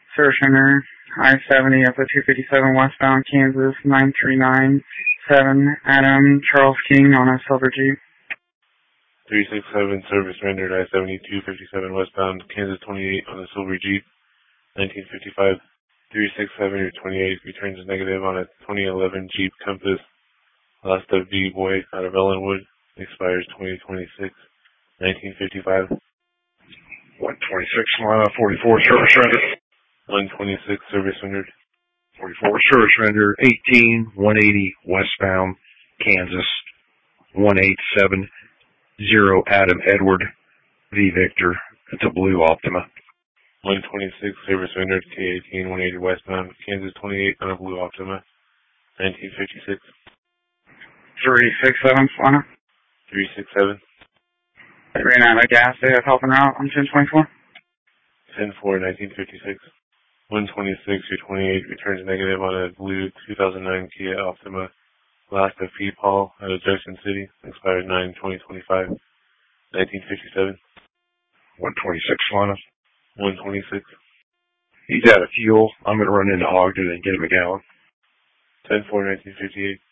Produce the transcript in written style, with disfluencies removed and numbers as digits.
Surrender I-70 up to 257 westbound Kansas 9397 Adam Charles King on a silver Jeep. 367 service rendered I-70 257 westbound Kansas 28 on a silver Jeep 1955. 367 or 28 returns negative on a 2011 Jeep Compass. Lost a V-Boy out of Ellenwood. Expires 2026. 1955. 126 Lana 44 service rendered. 126 service rendered. 44 service rendered. 18 180 westbound Kansas 1870 Adam Edward V Victor. It's a blue Optima. 126 service rendered. K18 180 westbound Kansas 28 on a blue Optima. 1956. 367 Lana. 367. They ran out of gas. They have helping out on 1024. 10-4 1956. 126 or 28 returns negative on a blue 2009 Kia Optima. Last of P. Paul out of Junction City. Expired 9/2025. 1957. 126 Lana. 126. He's out of fuel. I'm going to run into Ogden and get him a gallon. 10-4 1958.